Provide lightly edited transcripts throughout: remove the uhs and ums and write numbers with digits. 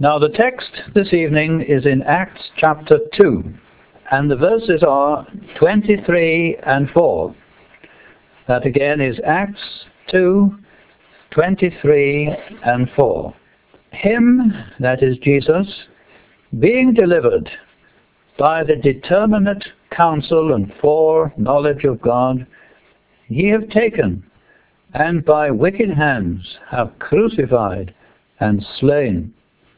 Now the text this evening is in Acts chapter 2, and the verses are 23 and 4. That again is Acts 2, 23 and 4. Him, that is Jesus, being delivered by the determinate counsel and foreknowledge of God, ye have taken, and by wicked hands have crucified and slain,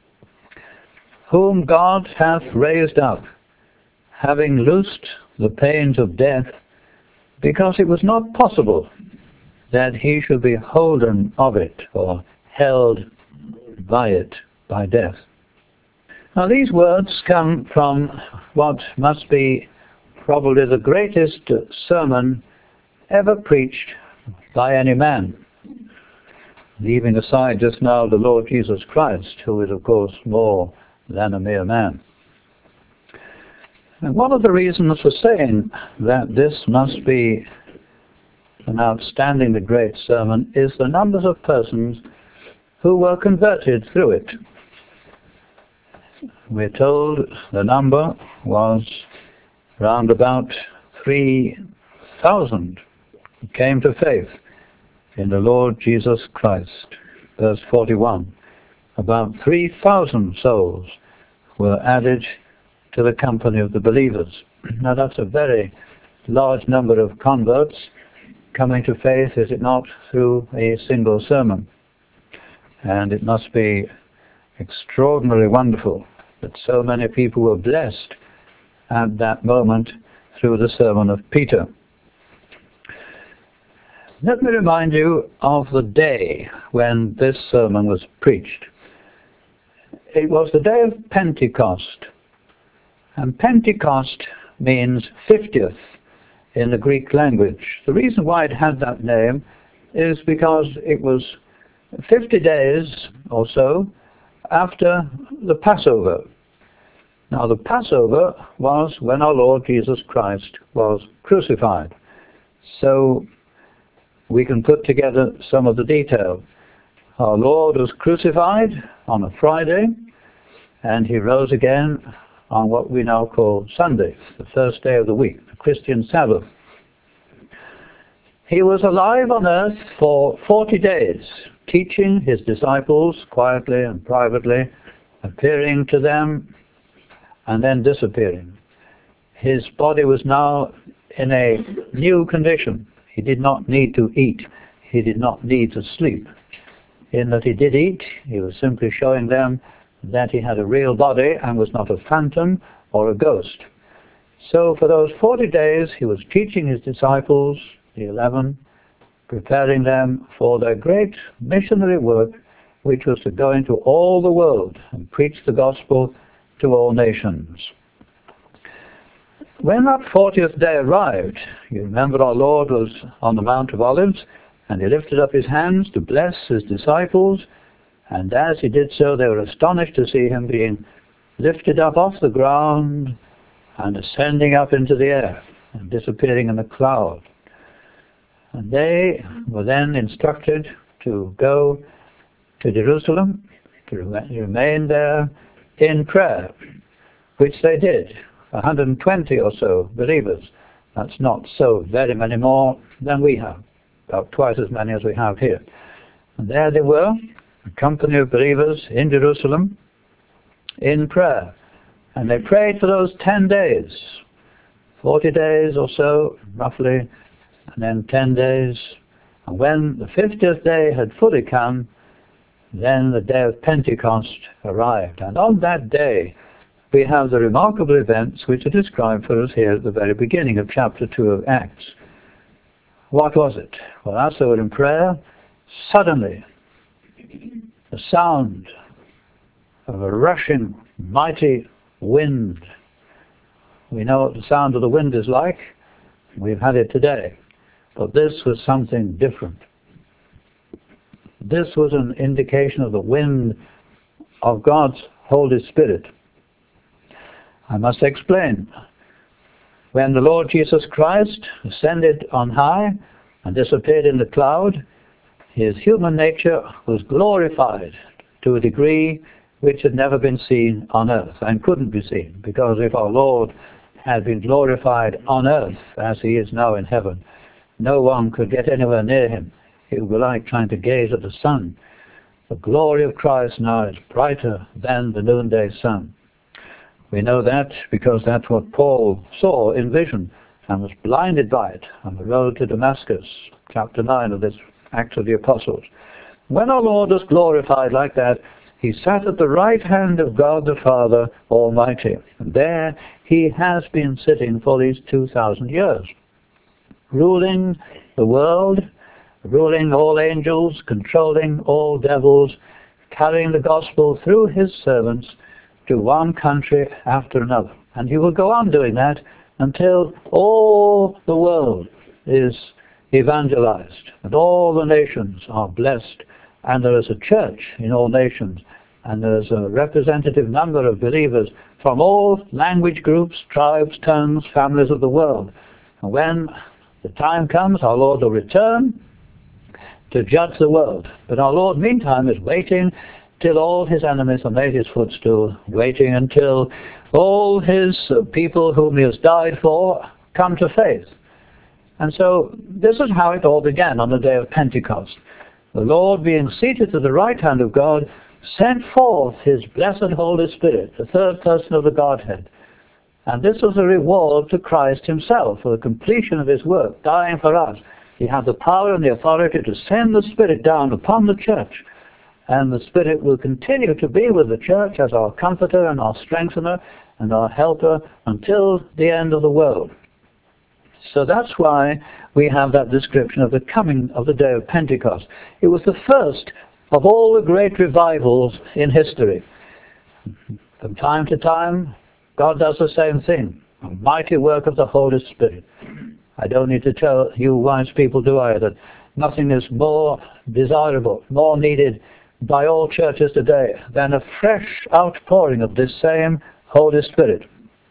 whom God hath raised up, having loosed the pains of death, because it was not possible that he should be holden of it, or held by it, by death. Now these words come from what must be probably the greatest sermon ever preached by any man, leaving aside just now the Lord Jesus Christ, who is of course more than a mere man. And one of the reasons for saying that this must be an outstandingly great sermon is the numbers of persons who were converted through it. We're told the number was round about 3,000 who came to faith in the Lord Jesus Christ. Verse 41. About 3,000 souls were added to the company of the believers. Now that's a very large number of converts coming to faith, is it not, through a single sermon? And it must be extraordinarily wonderful that so many people were blessed at that moment through the sermon of Peter. Let me remind you of the day when this sermon was preached. It was the day of Pentecost. And Pentecost means 50th in the Greek language. The reason why it had that name is because it was 50 days or so after the Passover. Now the Passover was when our Lord Jesus Christ was crucified. So we can put together some of the detail. Our Lord was crucified on a Friday, and he rose again on what we now call Sunday, the first day of the week, the Christian Sabbath. He was alive on earth for 40 days, teaching his disciples quietly and privately, appearing to them and then disappearing. His body was now in a new condition. He did not need to eat. He did not need to sleep. In that he did eat, he was simply showing them that he had a real body and was not a phantom or a ghost. So for those 40 days he was teaching his disciples, the 11, preparing them for their great missionary work, which was to go into all the world and preach the gospel to all nations. When that 40th day arrived, you remember our Lord was on the Mount of Olives, and he lifted up his hands to bless his disciples, and as he did so, they were astonished to see him being lifted up off the ground and ascending up into the air and disappearing in a cloud. And they were then instructed to go to Jerusalem, to remain there in prayer, which they did. 120 or so believers. That's not so very many more than we have, about twice as many as we have here. And there they were, a company of believers in Jerusalem, in prayer. And they prayed for those 10 days, 40 days or so, roughly, and then 10 days. And when the 50th day had fully come, then the day of Pentecost arrived. And on that day, we have the remarkable events which are described for us here at the very beginning of chapter 2 of Acts. What was it? Well, as they were in prayer, suddenly the sound of a rushing, mighty wind. We know what the sound of the wind is like. We've had it today. But this was something different. This was an indication of the wind of God's Holy Spirit. I must explain. When the Lord Jesus Christ ascended on high and disappeared in the cloud, his human nature was glorified to a degree which had never been seen on earth and couldn't be seen, because if our Lord had been glorified on earth as he is now in heaven, no one could get anywhere near him. It would be like trying to gaze at the sun. The glory of Christ now is brighter than the noonday sun. We know that because that's what Paul saw in vision and was blinded by it on the road to Damascus, chapter 9 of this Acts of the Apostles. When our Lord was glorified like that, he sat at the right hand of God the Father Almighty. And there he has been sitting for these 2,000 years, ruling the world, ruling all angels, controlling all devils, carrying the gospel through his servants to one country after another. And he will go on doing that until all the world is evangelized and all the nations are blessed, and there is a church in all nations, and there is a representative number of believers from all language groups, tribes, tongues, families of the world. And when the time comes, our Lord will return to judge the world. But our Lord, meantime, is waiting till all his enemies are made his footstool, waiting until all his people whom he has died for come to faith. And so this is how it all began on the day of Pentecost. The Lord, being seated to the right hand of God, sent forth his blessed Holy Spirit, the third person of the Godhead. And this was a reward to Christ himself for the completion of his work, dying for us. He had the power and the authority to send the Spirit down upon the church. And the Spirit will continue to be with the church as our comforter and our strengthener and our helper until the end of the world. So that's why we have that description of the coming of the day of Pentecost. It was the first of all the great revivals in history. From time to time, God does the same thing, a mighty work of the Holy Spirit. I don't need to tell you wise people, do I, that nothing is more desirable, more needed by all churches today than a fresh outpouring of this same Holy Spirit.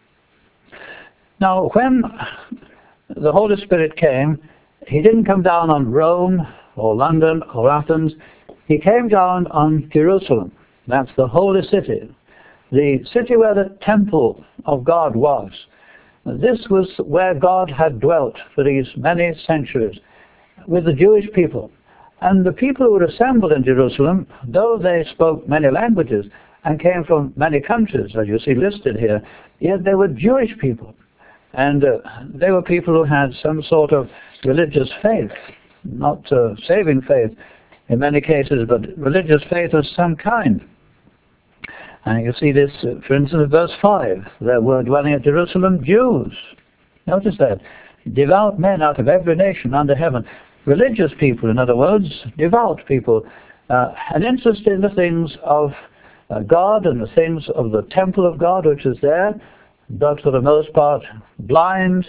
Now, when the Holy Spirit came, he didn't come down on Rome or London or Athens. He came down on Jerusalem. That's the holy city, the city where the temple of God was. This was where God had dwelt for these many centuries with the Jewish people. And the people who were assembled in Jerusalem, though they spoke many languages and came from many countries, as you see listed here, yet they were Jewish people. And they were people who had some sort of religious faith, not saving faith in many cases, but religious faith of some kind. And you see this, for instance, in verse 5. There were dwelling at Jerusalem Jews. Notice that. Devout men out of every nation under heaven. Religious people, in other words, devout people. And interested in the things of God and the things of the temple of God, which is there, but for the most part blind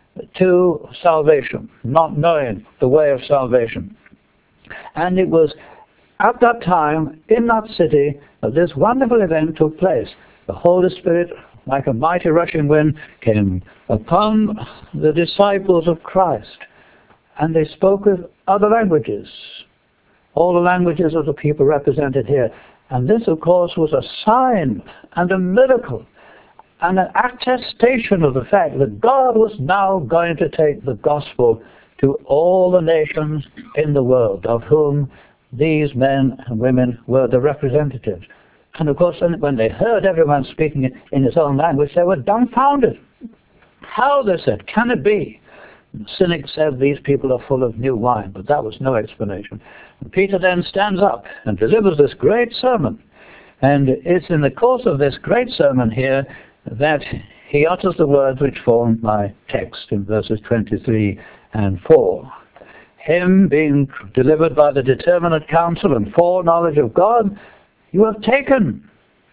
to salvation, not knowing the way of salvation. And it was at that time, in that city, that this wonderful event took place. The Holy Spirit, like a mighty rushing wind, came upon the disciples of Christ. And they spoke with other languages, all the languages of the people represented here. And this, of course, was a sign and a miracle and an attestation of the fact that God was now going to take the gospel to all the nations in the world, of whom these men and women were the representatives. And of course, when they heard everyone speaking in his own language, they were dumbfounded. How, they said, can it be? The cynics said these people are full of new wine, but that was no explanation. And Peter then stands up and delivers this great sermon. And it's in the course of this great sermon here that he utters the words which form my text in verses 23 and 4. Him being delivered by the determinate counsel and foreknowledge of God, you have taken,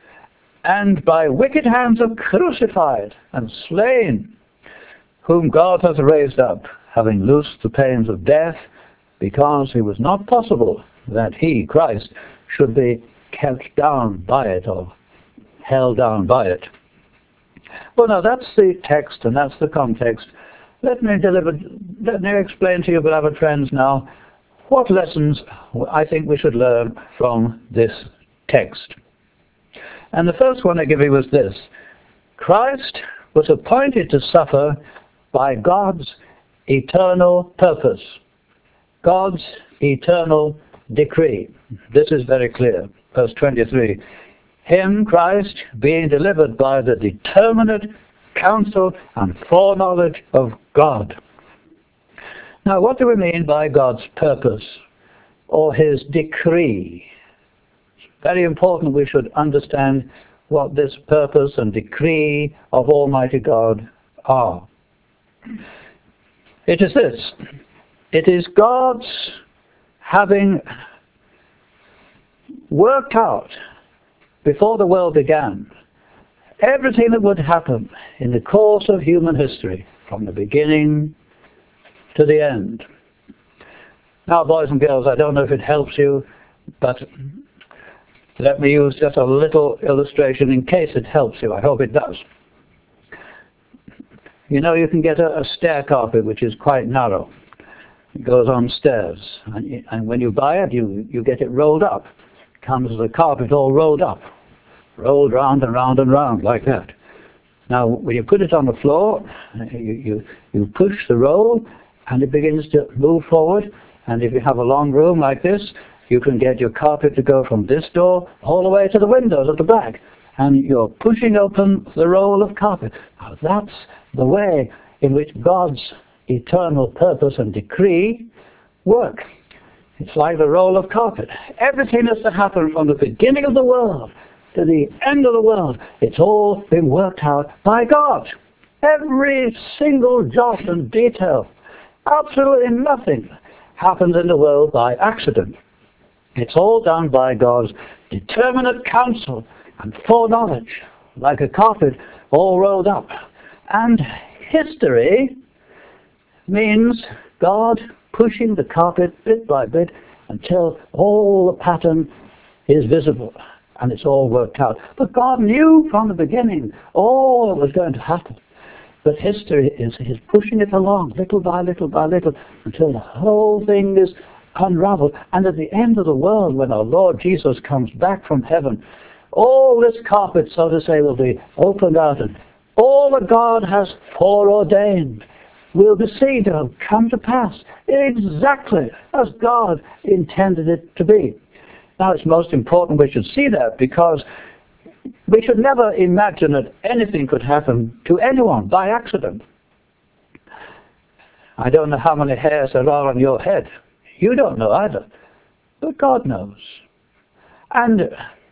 and by wicked hands have crucified and slain, whom God hath raised up, having loosed the pains of death, because it was not possible that he, Christ, should be kept down by it or held down by it. Well, now that's the text and that's the context. Let me explain to you, beloved friends, now what lessons I think we should learn from this text. And the first one I give you was this. Christ was appointed to suffer by God's eternal purpose. God's eternal decree. This is very clear. Verse 23. Him, Christ, being delivered by the determinate counsel and foreknowledge of God. Now, what do we mean by God's purpose or his decree? It's very important we should understand what this purpose and decree of Almighty God are. It is this. It is God's having worked out before the world began everything that would happen in the course of human history from the beginning to the end. Now, boys and girls, I don't know if it helps you, but let me use just a little illustration in case it helps you. I hope it does. You know, you can get a stair carpet which is quite narrow. It goes on stairs. And when you buy it, you get it rolled up. It comes as a carpet all rolled up. Rolled round and round and round like that. Now, when you put it on the floor, you push the roll and it begins to move forward. And if you have a long room like this, you can get your carpet to go from this door all the way to the windows at the back. And you're pushing open the roll of carpet. Now, that's the way in which God's eternal purpose and decree work. It's like the roll of carpet. Everything that's to happen from the beginning of the world to the end of the world, it's all been worked out by God. Every single jot and detail. Absolutely nothing happens in the world by accident. It's all done by God's determinate counsel and foreknowledge, like a carpet all rolled up. And history means God pushing the carpet bit by bit until all the pattern is visible and it's all worked out. But God knew from the beginning all that was going to happen. But history is pushing it along little by little by little until the whole thing is unraveled. And at the end of the world, when our Lord Jesus comes back from heaven, all this carpet, so to say, will be opened out, and all that God has foreordained will be seen to have come to pass exactly as God intended it to be. Now, it's most important we should see that, because we should never imagine that anything could happen to anyone by accident. I don't know how many hairs there are on your head. You don't know either. But God knows. And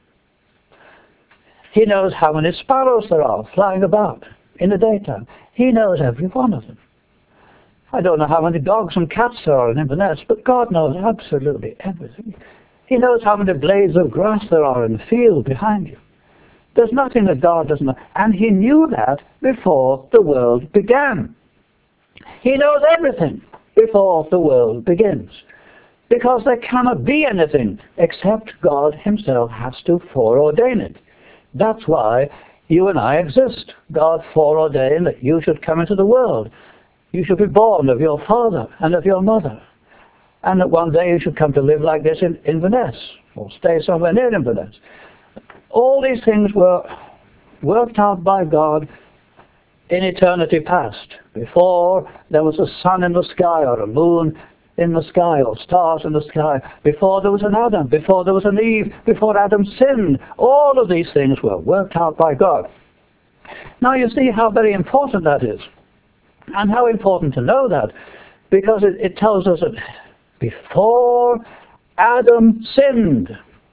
He knows how many sparrows there are flying about in the daytime. He knows every one of them. I don't know how many dogs and cats there are in Inverness, but God knows absolutely everything. He knows how many blades of grass there are in the field behind you. There's nothing that God doesn't know. And He knew that before the world began. He knows everything before the world begins. Because there cannot be anything except God Himself has to foreordain it. That's why you and I exist. God foreordained that you should come into the world. You should be born of your father and of your mother. And that one day you should come to live like this in Inverness, or stay somewhere near Inverness. All these things were worked out by God in eternity past, before there was a sun in the sky, or a moon in the sky, or stars in the sky, before there was an Adam, before there was an Eve, before Adam sinned. All of these things were worked out by God. Now you see how very important that is, and how important to know that, because it tells us that before Adam sinned,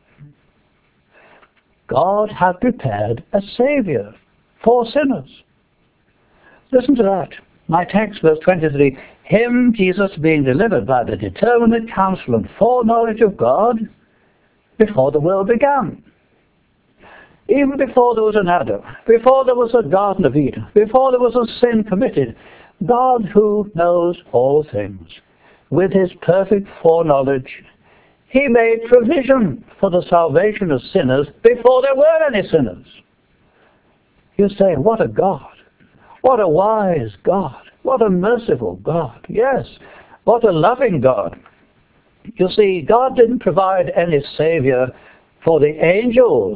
God had prepared a Savior for sinners. Listen to that. My text, verse 23, Him, Jesus, being delivered by the determinate counsel and foreknowledge of God before the world began. Even before there was an Adam, before there was a Garden of Eden, before there was a sin committed, God, who knows all things, with His perfect foreknowledge, He made provision for the salvation of sinners before there were any sinners. You say, what a God. What a wise God. What a merciful God. Yes, what a loving God. You see, God didn't provide any Savior for the angels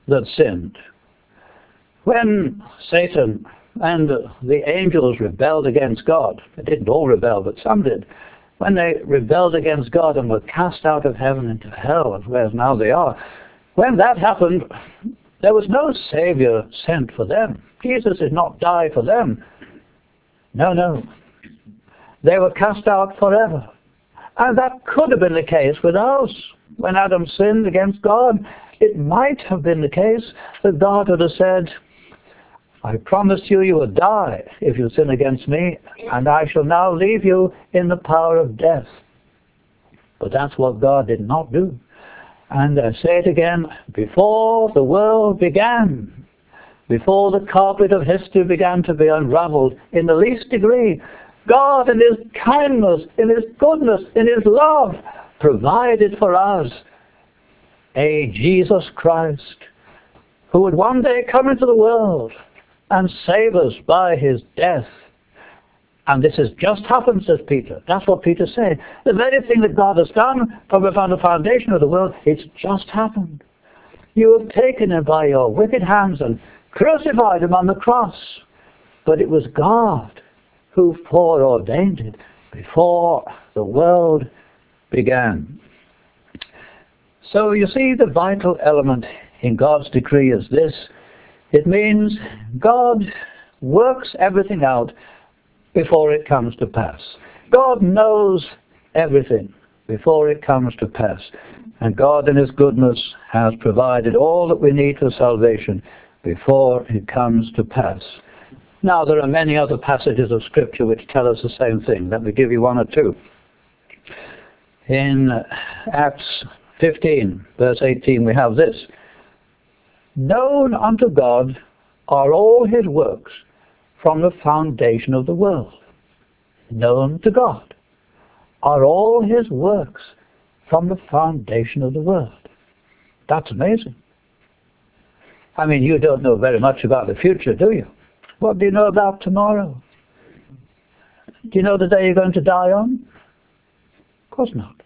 that sinned. When Satan and the angels rebelled against God, they didn't all rebel, but some did. When they rebelled against God and were cast out of heaven into hell, whereas now they are, when that happened, there was no Savior sent for them. Jesus did not die for them. No. They were cast out forever. And that could have been the case with us. When Adam sinned against God, it might have been the case that God would have said, I promised you you would die if you sin against me, and I shall now leave you in the power of death. But that's what God did not do. And I say it again, before the world began, before the carpet of history began to be unraveled in the least degree, God in His kindness, in His goodness, in His love, provided for us a Jesus Christ who would one day come into the world and save us by His death. And this has just happened, says Peter. That's what Peter said. The very thing that God has done from the foundation of the world, it's just happened. You have taken Him by your wicked hands and crucified Him on the cross. But it was God who foreordained it before the world began. So you see, the vital element in God's decree is this. It means God works everything out before it comes to pass. God knows everything before it comes to pass. And God in His goodness has provided all that we need for salvation before it comes to pass. Now, there are many other passages of Scripture which tell us the same thing. Let me give you one or two. In Acts 15, verse 18, we have this. Known unto God are all His works from the foundation of the world. Known to God are all His works from the foundation of the world. That's amazing. I mean, you don't know very much about the future, do you? What do you know about tomorrow? Do you know the day you're going to die on? Of course not.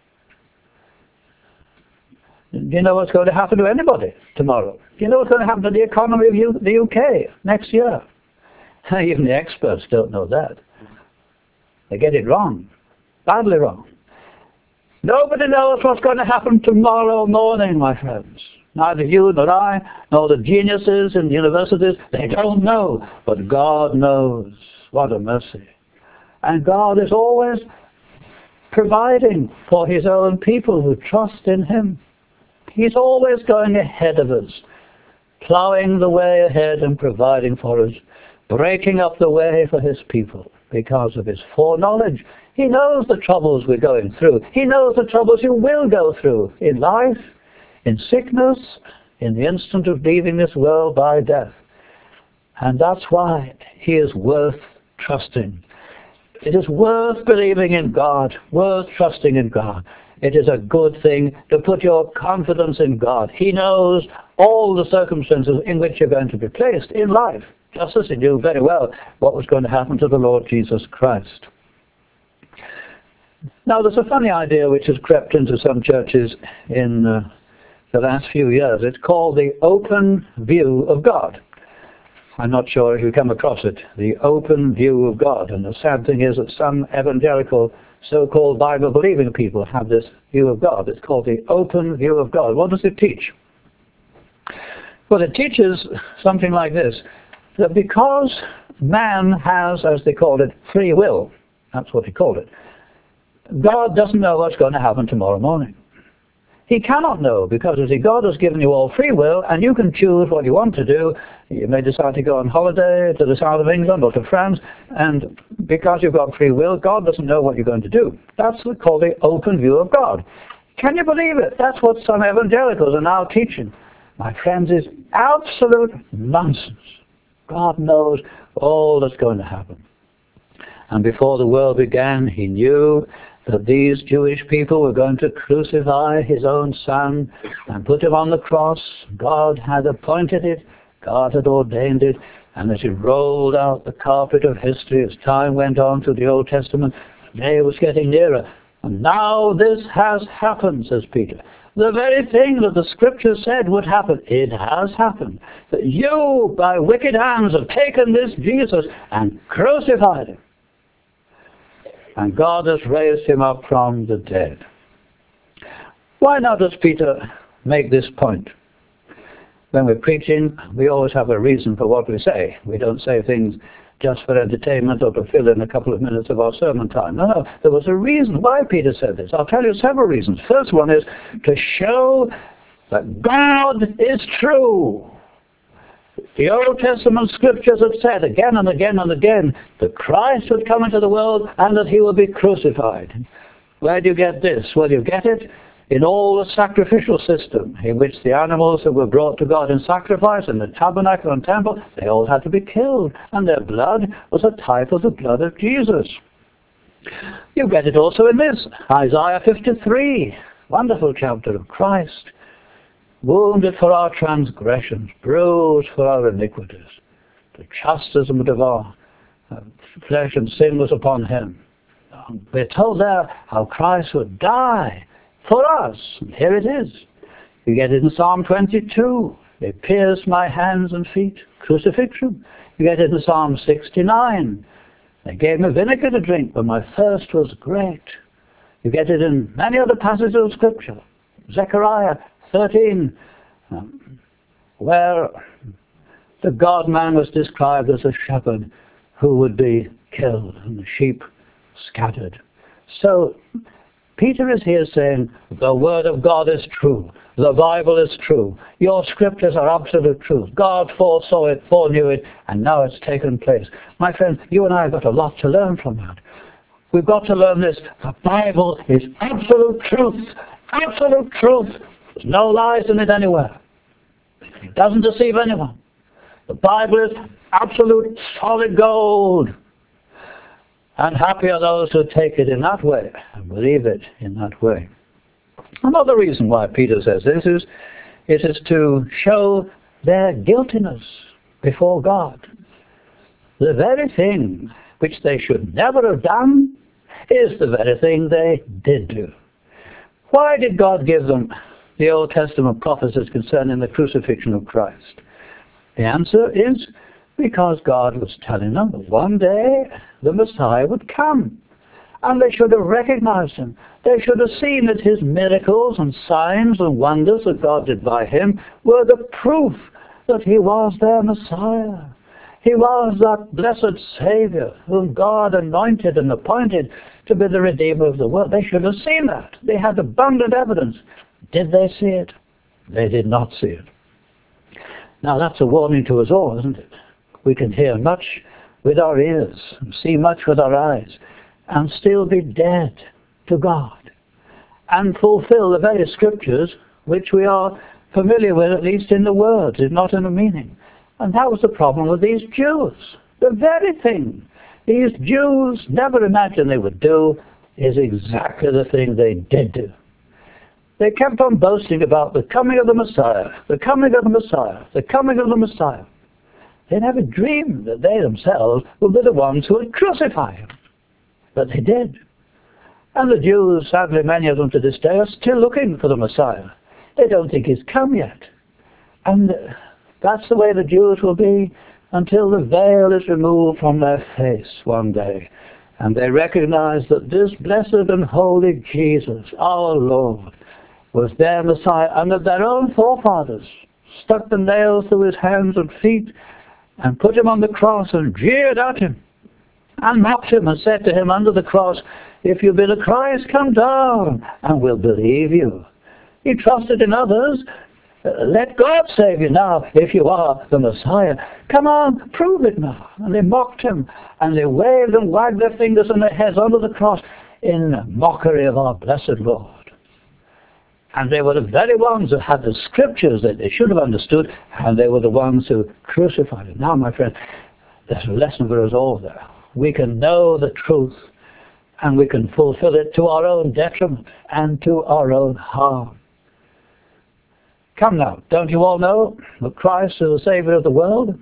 Do you know what's going to happen to anybody tomorrow? Do you know what's going to happen to the economy of the UK next year? Even the experts don't know that. They get it wrong. Badly wrong. Nobody knows what's going to happen tomorrow morning, my friends. Neither you nor I, nor the geniuses in the universities, they don't know. But God knows. What a mercy. And God is always providing for His own people who trust in Him. He's always going ahead of us, plowing the way ahead and providing for us, breaking up the way for His people because of His foreknowledge. He knows the troubles we're going through. He knows the troubles you will go through in life, in sickness, in the instant of leaving this world by death. And that's why He is worth trusting. It is worth believing in God, worth trusting in God. It is a good thing to put your confidence in God. He knows all the circumstances in which you're going to be placed in life, just as He knew very well what was going to happen to the Lord Jesus Christ. Now, there's a funny idea which has crept into some churches in the last few years. It's called the open view of God. I'm not sure if you come across it, the open view of God. And the sad thing is that some evangelical so-called Bible-believing people have this view of God. It's called the open view of God. What does it teach? Well, it teaches something like this, that because man has, as they called it, free will, that's what he called it, God doesn't know what's going to happen tomorrow morning. He cannot know, because you see, God has given you all free will, and you can choose what you want to do. You may decide to go on holiday to the south of England or to France, and because you've got free will, God doesn't know what you're going to do. That's called the open view of God. Can you believe it? That's what some evangelicals are now teaching. My friends, is absolute nonsense. God knows all that's going to happen. And before the world began, He knew that these Jewish people were going to crucify His own Son and put Him on the cross. God had appointed it, God had ordained it, and as He rolled out the carpet of history as time went on through the Old Testament, the day was getting nearer. And now this has happened, says Peter. The very thing that the Scripture said would happen, it has happened. That you, by wicked hands, have taken this Jesus and crucified him. And God has raised him up from the dead. Why now does Peter make this point? When we're preaching, we always have a reason for what we say. We don't say things just for entertainment or to fill in a couple of minutes of our sermon time. No, there was a reason why Peter said this. I'll tell you several reasons. First one is to show that God is true. The Old Testament scriptures have said again and again and again that Christ would come into the world and that he would be crucified. Where do you get this? Well, you get it in all the sacrificial system in which the animals that were brought to God in sacrifice in the tabernacle and temple, they all had to be killed, and their blood was a type of the blood of Jesus. You get it also in this, Isaiah 53, wonderful chapter of Christ. Wounded for our transgressions, bruised for our iniquities. The chastisement of our flesh and sin was upon him. We're told there how Christ would die for us. And here it is. You get it in Psalm 22. They pierced my hands and feet. Crucifixion. You get it in Psalm 69. They gave me vinegar to drink, but my thirst was great. You get it in many other passages of Scripture. Zechariah 13, where the God-man was described as a shepherd who would be killed and the sheep scattered. So Peter is here saying, the Word of God is true. The Bible is true. Your Scriptures are absolute truth. God foresaw it, foreknew it, and now it's taken place. My friend, you and I have got a lot to learn from that. We've got to learn this. The Bible is absolute truth. Absolute truth. There's no lies in it anywhere. It doesn't deceive anyone. The Bible is absolute solid gold. And happy are those who take it in that way and believe it in that way. Another reason why Peter says this is, it is to show their guiltiness before God. The very thing which they should never have done is the very thing they did do. Why did God give them the Old Testament prophecies concerning the crucifixion of Christ? The answer is because God was telling them that one day the Messiah would come. And they should have recognized him. They should have seen that his miracles and signs and wonders that God did by him were the proof that he was their Messiah. He was that blessed Savior whom God anointed and appointed to be the Redeemer of the world. They should have seen that. They had abundant evidence. Did they see it? They did not see it. Now that's a warning to us all, isn't it? We can hear much with our ears, and see much with our eyes, and still be dead to God, and fulfill the very Scriptures which we are familiar with, at least in the words, if not in the meaning. And that was the problem with these Jews. The very thing these Jews never imagined they would do is exactly the thing they did do. They kept on boasting about the coming of the Messiah, the coming of the Messiah, the coming of the Messiah. They never dreamed that they themselves would be the ones who would crucify him. But they did. And the Jews, sadly many of them to this day, are still looking for the Messiah. They don't think he's come yet. And that's the way the Jews will be until the veil is removed from their face one day. And they recognize that this blessed and holy Jesus, our Lord, was their Messiah, and that their own forefathers stuck the nails through his hands and feet and put him on the cross and jeered at him and mocked him and said to him under the cross, if you be the Christ, come down and we'll believe you. He trusted in others. Let God save you now if you are the Messiah. Come on, prove it now. And they mocked him, and they waved and wagged their fingers and their heads under the cross in mockery of our blessed Lord. And they were the very ones who had the Scriptures that they should have understood, and they were the ones who crucified him. Now, my friend, there's a lesson for us all there. We can know the truth, and we can fulfill it to our own detriment and to our own harm. Come now, don't you all know that Christ is the Savior of the world?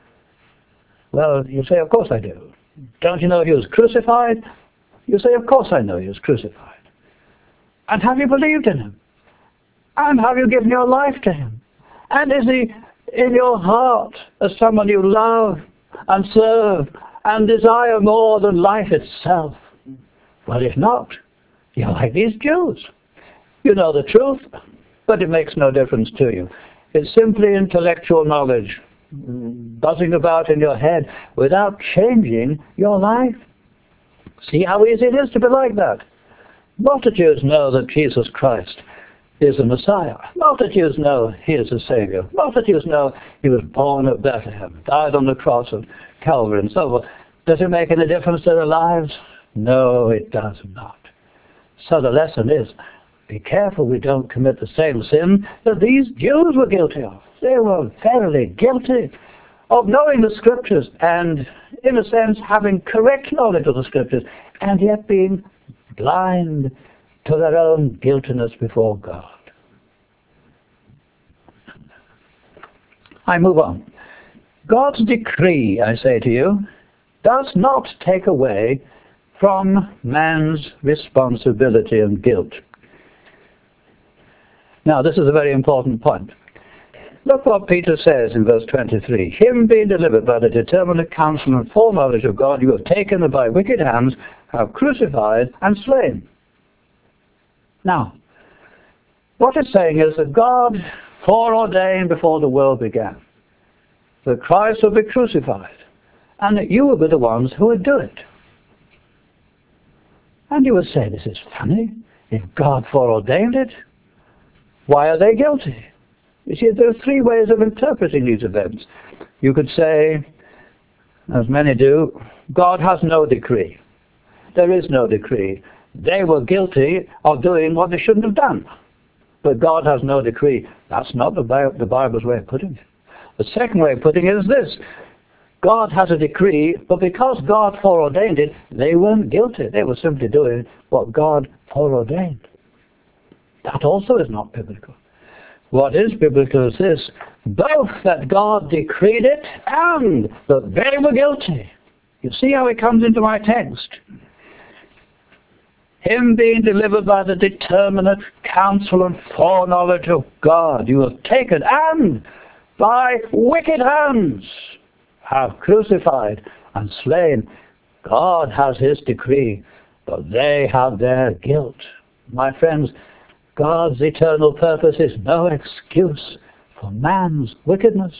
Well, you say, of course I do. Don't you know he was crucified? You say, of course I know he was crucified. And have you believed in him? And have you given your life to him? And is he in your heart as someone you love and serve and desire more than life itself? Well, if not, you're like these Jews. You know the truth, but it makes no difference to you. It's simply intellectual knowledge, buzzing about in your head without changing your life. See how easy it is to be like that. Multitudes know that Jesus Christ is the Messiah. Multitudes know he is the Savior. Multitudes know he was born at Bethlehem, died on the cross of Calvary and so forth. Does it make any difference to their lives? No, it does not. So the lesson is, be careful we don't commit the same sin that these Jews were guilty of. They were verily guilty of knowing the Scriptures and, in a sense, having correct knowledge of the Scriptures, and yet being blind to their own guiltiness before God. I move on. God's decree, I say to you, does not take away from man's responsibility and guilt. Now, this is a very important point. Look what Peter says in verse 23. Him being delivered by the determinate counsel and foreknowledge of God, you have taken and by wicked hands have crucified and slain. Now, what it's saying is that God foreordained before the world began that Christ would be crucified and that you would be the ones who would do it. And you would say, this is funny. If God foreordained it, why are they guilty? You see, there are three ways of interpreting these events. You could say, as many do, God has no decree. There is no decree. They were guilty of doing what they shouldn't have done. But God has no decree. That's not the Bible's way of putting it. The second way of putting it is this. God has a decree, but because God foreordained it, they weren't guilty. They were simply doing what God foreordained. That also is not biblical. What is biblical is this, both that God decreed it and that they were guilty. You see how it comes into my text. Him being delivered by the determinate counsel and foreknowledge of God, you have taken and by wicked hands have crucified and slain. God has his decree, but they have their guilt. My friends, God's eternal purpose is no excuse for man's wickedness.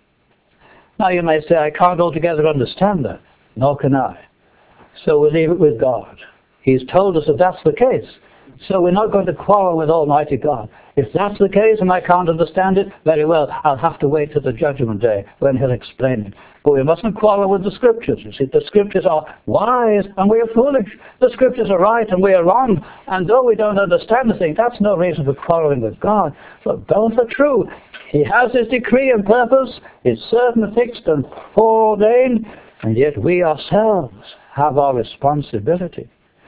Now you may say, I can't altogether understand that. Nor can I. So we'll leave it with God. He's told us that that's the case. So we're not going to quarrel with Almighty God. If that's the case and I can't understand it, very well, I'll have to wait till the judgment day when he'll explain it. But we mustn't quarrel with the Scriptures. You see, the Scriptures are wise and we are foolish. The Scriptures are right and we are wrong. And though we don't understand the thing, that's no reason for quarreling with God. But both are true. He has his decree and purpose. It's certain, fixed, and foreordained. And yet we ourselves have our responsibility.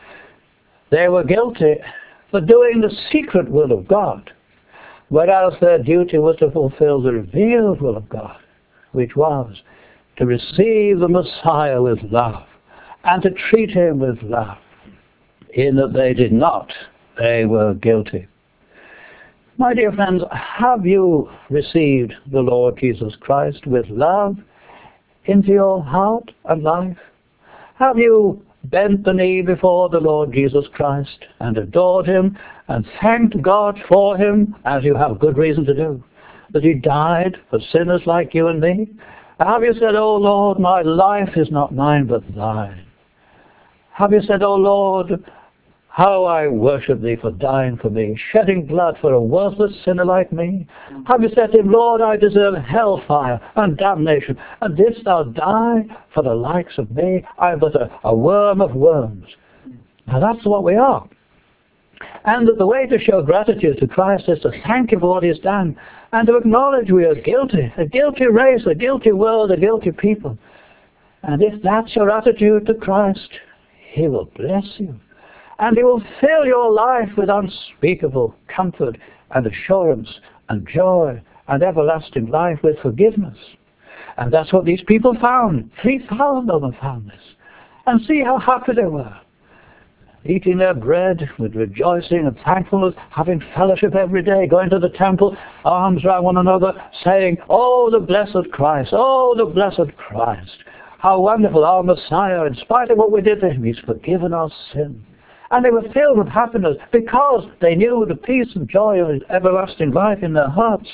They were guilty for doing the secret will of God, whereas their duty was to fulfill the revealed will of God, which was to receive the Messiah with love and to treat him with love. In that they did not, they were guilty. My dear friends, have you received the Lord Jesus Christ with love into your heart and life? Have you bent the knee before the Lord Jesus Christ and adored him and thanked God for him, as you have good reason to do, that he died for sinners like you and me? Have you said, "Oh Lord, my life is not mine but thine"? Have you said, "Oh Lord, how I worship thee for dying for me, shedding blood for a worthless sinner like me"? Have you said to him, "Lord, I deserve hellfire and damnation, and didst thou die for the likes of me? I am but a worm of worms"? Now that's what we are. And that the way to show gratitude to Christ is to thank him for what he has done, and to acknowledge we are guilty, a guilty race, a guilty world, a guilty people. And if that's your attitude to Christ, he will bless you. And he will fill your life with unspeakable comfort and assurance and joy and everlasting life with forgiveness. And that's what these people found. 3,000 of them found this. And see how happy they were. eating their bread with rejoicing and thankfulness, having fellowship every day, going to the temple, arms around one another, saying, "Oh, the blessed Christ, oh, the blessed Christ. How wonderful, our Messiah, in spite of what we did to him, he's forgiven our sin." And they were filled with happiness because they knew the peace and joy of his everlasting life in their hearts.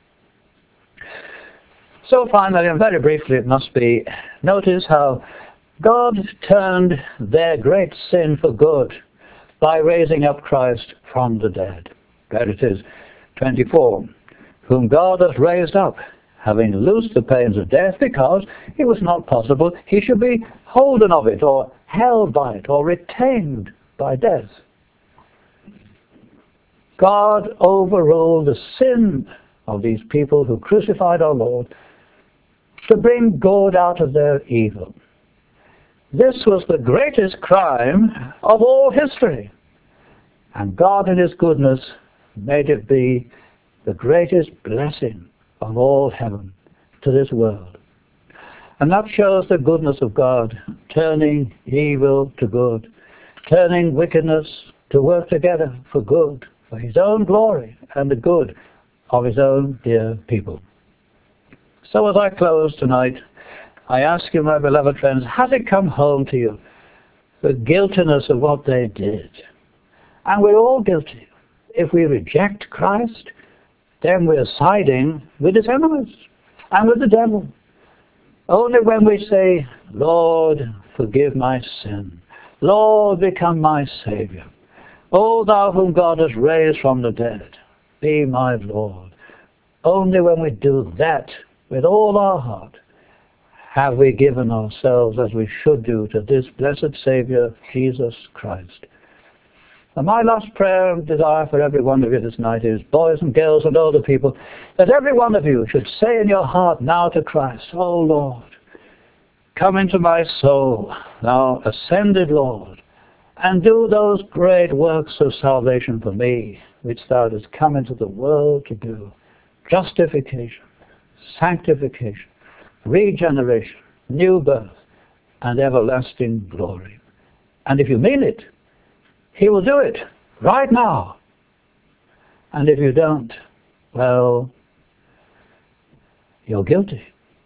So finally, and very briefly it must be, notice how God turned their great sin for good by raising up Christ from the dead. There it is, 24. Whom God hath raised up, having loosed the pains of death, because it was not possible he should be holden of it, or held by it, or retained by death. God overruled the sin of these people who crucified our Lord to bring good out of their evil. This was the greatest crime of all history. And God in his goodness made it be the greatest blessing of all heaven to this world. And that shows the goodness of God, turning evil to good, turning wickedness to work together for good, for his own glory and the good of his own dear people. So as I close tonight, I ask you, my beloved friends, has it come home to you the guiltiness of what they did? And we're all guilty. If we reject Christ, then we're siding with his enemies and with the devil. Only when we say, "Lord, forgive my sin. Lord, become my Savior. O thou whom God has raised from the dead, be my Lord." Only when we do that with all our heart have we given ourselves as we should do to this blessed Savior, Jesus Christ. And my last prayer and desire for every one of you this night is, boys and girls and older people, that every one of you should say in your heart now to Christ, "Oh Lord, come into my soul, thou ascended Lord, and do those great works of salvation for me, which thou hast come into the world to do. Justification, sanctification, regeneration, new birth, and everlasting glory." And if you mean it, he will do it right now. And if you don't, well, you're guilty.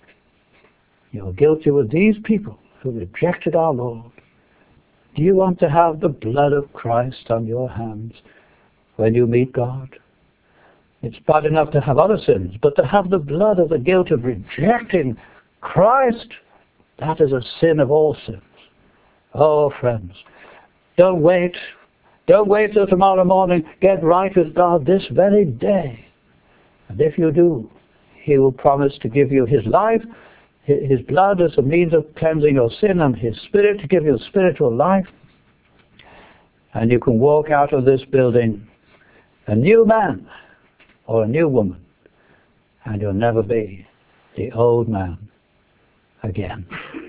You're guilty with these people who rejected our Lord. Do you want to have the blood of Christ on your hands when you meet God? It's bad enough to have other sins, but to have the blood of the guilt of rejecting Christ, that is a sin of all sins. Oh, friends, don't wait. Don't wait till tomorrow morning. Get right with God this very day. And if you do, he will promise to give you his life, his blood as a means of cleansing your sin, and his spirit to give you spiritual life. And you can walk out of this building a new man or a new woman, and you'll never be the old man again.